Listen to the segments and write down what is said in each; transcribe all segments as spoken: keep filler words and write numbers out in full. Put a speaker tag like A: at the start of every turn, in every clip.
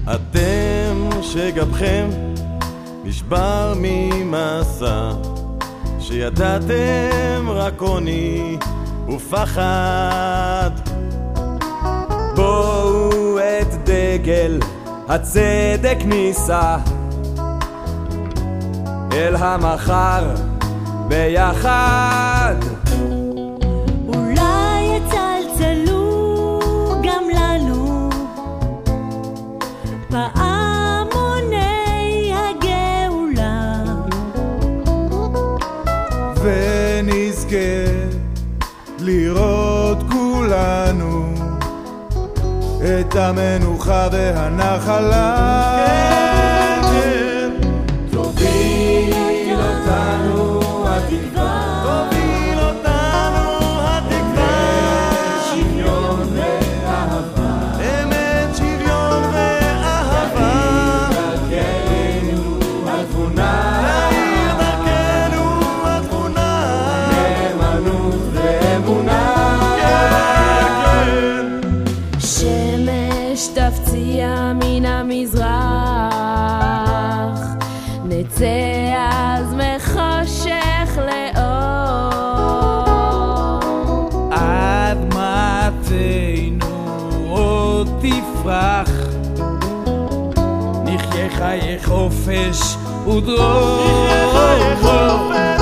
A: אתם שגבכם נשבר ממסע, שידעתם רק עוני ופחד. בואו את דגל הצדק נישא אל המחר ביחד.
B: אולי יצלצלו גם לנו פעמוני הגאולה,
C: ונזכה לראות כולנו את המנוחה והנחלה.
A: כן, כן. תוביל אותנו התקווה, תוביל אותנו התקווה,
C: שוויון ואהבה,
A: אמת, שוויון ואהבה,
C: דרכנו התבונה,
A: להאיר דרכנו התבונה,
C: נאמנות ואמונה.
B: שמש תפציע מן המזרח, נצא אז מחושך לאור.
C: אדמתנו עוד תפרח, נחיה חיי חופש ודרור.
A: נחיה חיי חופש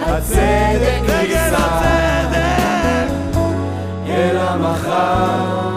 C: אל המחר